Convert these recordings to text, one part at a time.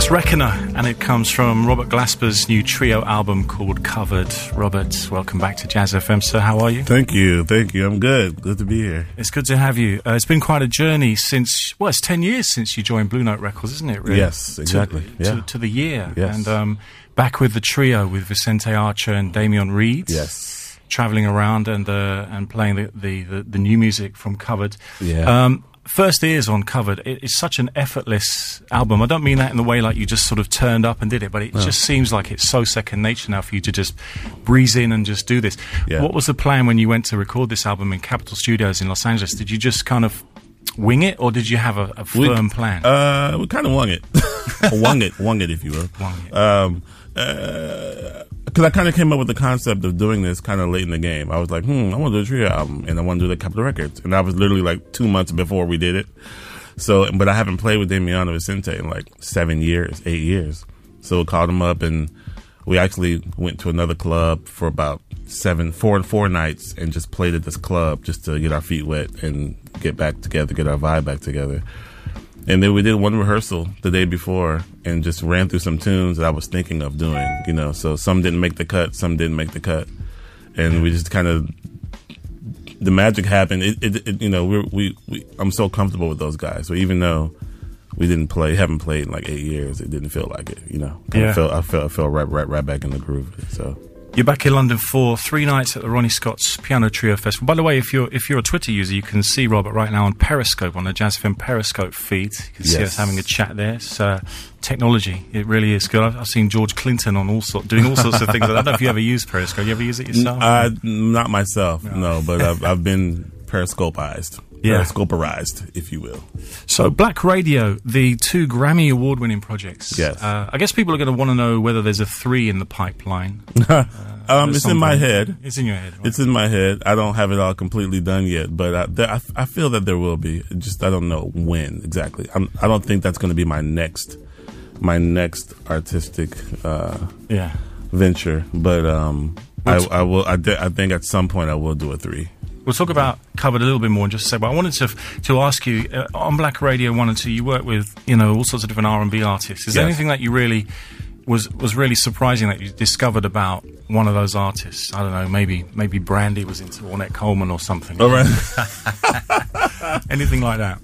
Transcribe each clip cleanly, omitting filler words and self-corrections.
That's Reckoner, and it comes from Robert Glasper's new trio album called Covered. Robert, welcome back to Jazz FM, sir. How are you? Thank you. I'm good. Good to be here. It's good to have you. It's been quite a journey since, well, it's 10 years since you joined Blue Note Records, isn't it, really? Yes, exactly. To the year. Yes. And back with the trio with Vicente Archer and Damian Reed. Yes. Travelling around and playing the new music from Covered. Yeah. First ears on Covered. It's such an effortless album. I don't mean that in the way like you just sort of turned up and did it, but it just seems like it's so second nature now for you to just breeze in and just do this. Yeah. What was the plan when you went to record this album in Capitol Studios in Los Angeles? Did you just kind of wing it, or did you have a firm plan? We kind of wung it. wung it, if you will. Wung it. Because I kind of came up with the concept of doing this kind of late in the game. I was like, I want to do a trio album, and I want to do the Capitol Records. And that was literally like 2 months before we did it. So, but I haven't played with Damiano Vicente in like 8 years. So I called him up, and we actually went to another club for about 4 nights and just played at this club just to get our feet wet and get back together, get our vibe back together. And then we did one rehearsal the day before and just ran through some tunes that I was thinking of doing, so some didn't make the cut, some didn't make the cut. And we just kind of, the magic happened. I'm so comfortable with those guys. So even though we haven't played in like 8 years, it didn't feel like it, I felt right back in the groove. So. You're back in London for 3 nights at the Ronnie Scott's Piano Trio Festival. By the way, if you're a Twitter user, you can see Robert right now on Periscope, on the Jazz FM Periscope feed. You can see us having a chat there. It's technology. It really is good. I've seen George Clinton on doing all sorts of things. I don't know if you ever use Periscope. You ever use it yourself? Not myself, no, but I've been Periscopeized. Yeah. Periscoperized, if you will. So, Black Radio, the 2 Grammy award-winning projects. Yes. I guess people are going to want to know whether there's a 3 in the pipeline. It's in my head. It's in your head. Right? It's in my head. I don't have it all completely done yet, but I feel that there will be. Just I don't know when exactly. I don't think that's going to be my next artistic venture. But I will. I think at some point I will do a 3. We'll talk about Covered a little bit more in just a second, but I wanted to ask you, on Black Radio 1 and 2, you work with, all sorts of different R&B artists. Is there anything that you really, was really surprising that you discovered about one of those artists? I don't know, maybe Brandy was into Ornette Coleman or something. All right. Anything like that?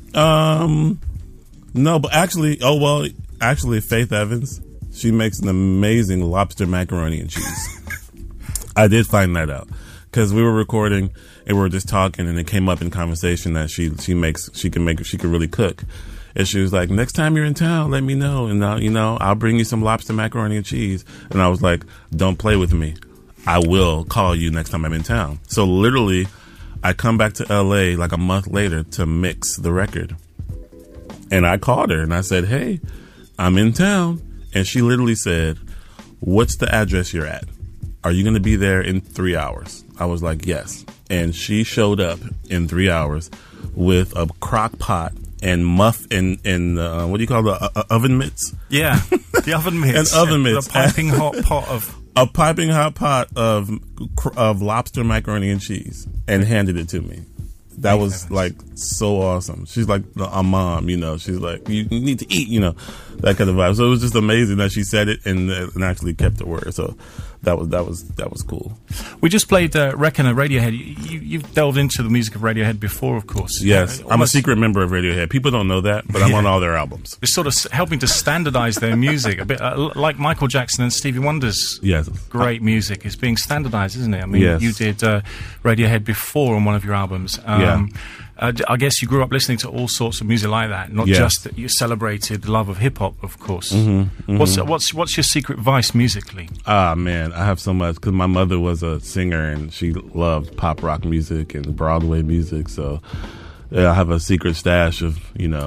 No, but actually Faith Evans, she makes an amazing lobster macaroni and cheese. I did find that out. Because we were recording and we were just talking, and it came up in conversation that she could really cook. And she was like, next time you're in town, let me know, and I'll bring you some lobster macaroni and cheese. And I was like, don't play with me. I will call you next time I'm in town. So literally, I come back to LA like a month later to mix the record. And I called her and I said, hey, I'm in town. And she literally said, what's the address you're at? Are you going to be there in 3 hours? I was like, yes. And she showed up in 3 hours with a crock pot and what do you call the oven mitts? Yeah, the oven mitts. An oven mitts. A piping hot pot of... A piping hot pot of lobster macaroni and cheese, and handed it to me. That was like so awesome. She's like a mom, she's like, you need to eat, that kind of vibe. So it was just amazing that she said it and actually kept her word. So that was cool. We just played Reckoner, Radiohead. You've delved into the music of Radiohead before, of course. Yes, I'm a secret member of Radiohead. People don't know that, but I'm on all their albums. It's sort of helping to standardize their music a bit, like Michael Jackson and Stevie Wonder's great music is being standardized, isn't it? I mean, you did Radiohead before on one of your albums. I guess you grew up listening to all sorts of music like that, not just that you celebrated the love of hip hop, of course. What's your secret vice musically? Ah, man, I have so much because my mother was a singer and she loved pop rock music and Broadway music. So I have a secret stash of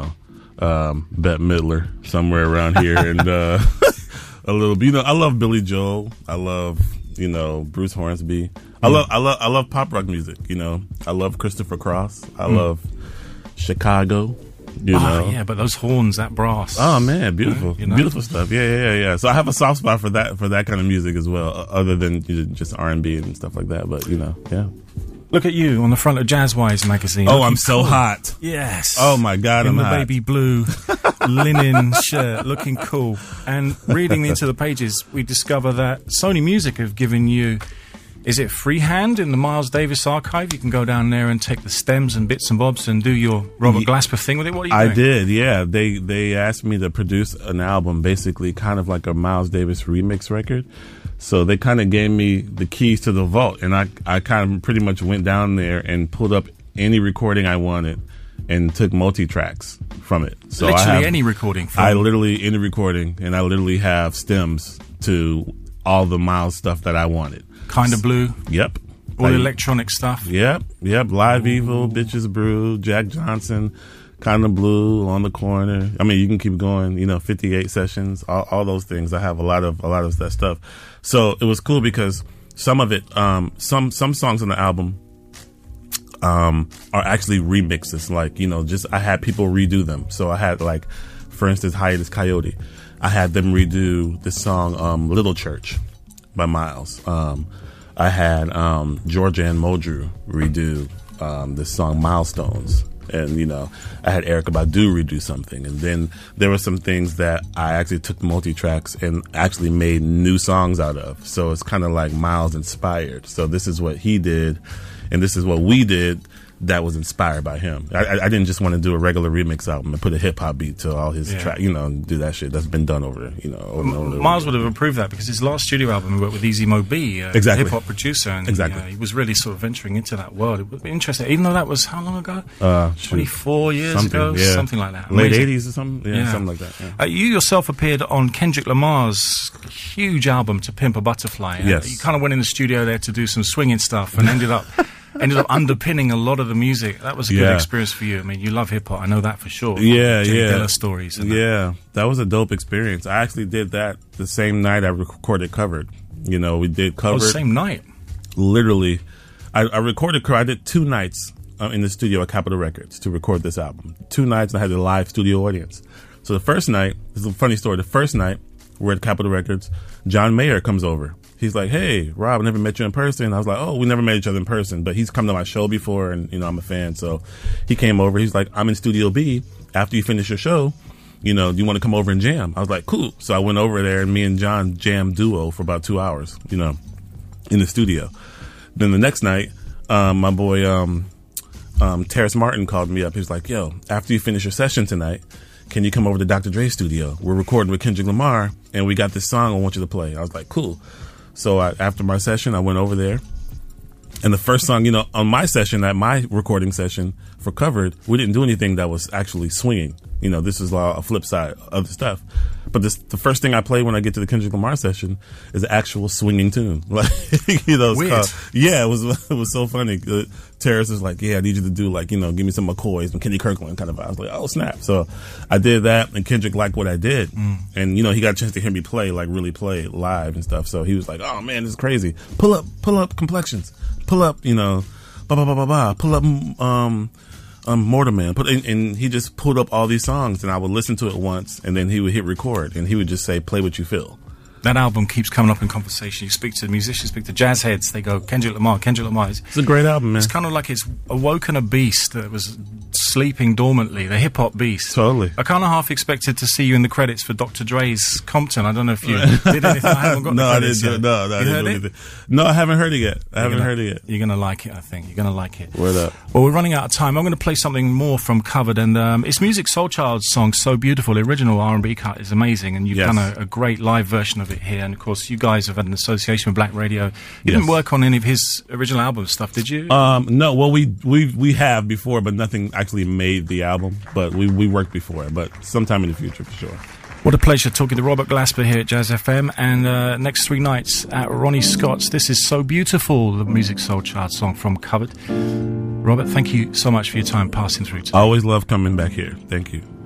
Bette Midler somewhere around here, and a little. I love Billy Joel. I love Bruce Hornsby. I love pop rock music. I love Christopher Cross. I love Chicago. Yeah, but those horns, that brass. Oh man, beautiful, beautiful stuff. Yeah. So I have a soft spot for that kind of music as well, other than just R&B and stuff like that. But yeah. Look at you on the front of Jazzwise magazine. Oh, I'm so hot. Yes. Oh my God, I'm hot. The baby blue linen shirt, looking cool. And reading into the pages, we discover that Sony Music have given you, is it freehand in the Miles Davis archive? You can go down there and take the stems and bits and bobs and do your Robert Glasper thing with it. What are you doing? I did, yeah. They asked me to produce an album, basically kind of like a Miles Davis remix record. So they kind of gave me the keys to the vault, and I kind of pretty much went down there and pulled up any recording I wanted and took multi-tracks from it. So literally any recording? Any recording, and I literally have stems to all the Miles stuff that I wanted. Kinda Blue? Yep. All the electronic stuff? Yep. Live Evil, Bitches Brew, Jack Johnson, Kinda Blue, On the Corner. I mean, you can keep going, 58 Sessions, all those things. I have a lot of that stuff. So it was cool because some of it, some songs on the album, are actually remixes. Like, I had people redo them. So I had, like, for instance, Hiatus Coyote. I had them redo the song, Little Church by Miles. I had Georgia and Modrew redo this song Milestones, and I had Erykah Badu redo something, and then there were some things that I actually took multi-tracks and actually made new songs out of. So it's kind of like Miles inspired. So this is what he did, and this is what we did that was inspired by him. I didn't just want to do a regular remix album and put a hip hop beat to all his track, and do that shit. That's been done over Miles would have approved that because his last studio album he worked with Easy Mo Bee, exactly. hip hop producer, and he was really sort of venturing into that world. It would be interesting, even though that was how long ago? 24 years ago, something like that. Late 80s or something, something like that. Yeah. You yourself appeared on Kendrick Lamar's huge album To Pimp a Butterfly. Yes. You kind of went in the studio there to do some swinging stuff and ended up underpinning a lot of the music. That was a good experience for you. I mean, you love hip hop. I know that for sure. Dilla stories. That was a dope experience. I actually did that the same night I recorded Covered. We did Covered. Oh, same night? Literally. I recorded Covered. I did 2 nights in the studio at Capitol Records to record this album. 2 nights, and I had a live studio audience. So the first night, this is a funny story. The first night, we're at Capitol Records. John Mayer comes over. He's like, "Hey, Rob, I never met you in person." I was like, "Oh, we never met each other in person, but he's come to my show before, and I'm a fan." So he came over. He's like, "I'm in Studio B. After you finish your show, do you want to come over and jam?" I was like, "Cool." So I went over there, and me and John jammed duo for about 2 hours, in the studio. Then the next night, my boy Terrace Martin called me up. He was like, "Yo, after you finish your session tonight, can you come over to Dr. Dre's studio? We're recording with Kendrick Lamar, and we got this song I want you to play." I was like, "Cool." So after my session, I went over there. And the first song, on my session, at my recording session for Covered, we didn't do anything that was actually swinging. This is a flip side of the stuff. But the first thing I play when I get to the Kendrick Lamar session is an actual swinging tune. Like, it's weird. It was so funny. Terrace was like, "Yeah, I need you to do give me some McCoys and Kenny Kirkland kind of vibe." I was like, "Oh, snap." So I did that, and Kendrick liked what I did. And, he got a chance to hear me play, like really play live and stuff. So he was like, "Oh man, this is crazy. Pull up Complexions. Pull up, pull up, Mortarman." And he just pulled up all these songs, and I would listen to it once, and then he would hit record, and he would just say, "Play what you feel." That album keeps coming up in conversation. You speak to the musicians, speak to jazz heads, they go, Kendrick Lamar. It's a great album, man. It's kind of like it's awoken a beast that was sleeping dormantly, the hip-hop beast. Totally. I kind of half expected to see you in the credits for Dr. Dre's Compton. I don't know if you did anything. I haven't got the credits yet. No, I didn't do anything. No, I haven't heard it yet. You're going to like it, I think. You're going to like it. Word up. Well, we're running out of time. I'm going to play something more from Covered, and it's Musiq Soulchild's song, So Beautiful. The original R&B cut is amazing, and you've done a great live version of it here, and of course, you guys have had an association with Black Radio. You didn't work on any of his original album stuff, did you? No. Well, we have before, but nothing actually made the album. But we worked before. But sometime in the future, for sure. What a pleasure talking to Robert Glasper here at Jazz FM. And next 3 nights at Ronnie Scott's. This is So Beautiful, the Musiq Soulchild song from Covered. Robert, thank you so much for your time passing through today. I always love coming back here. Thank you.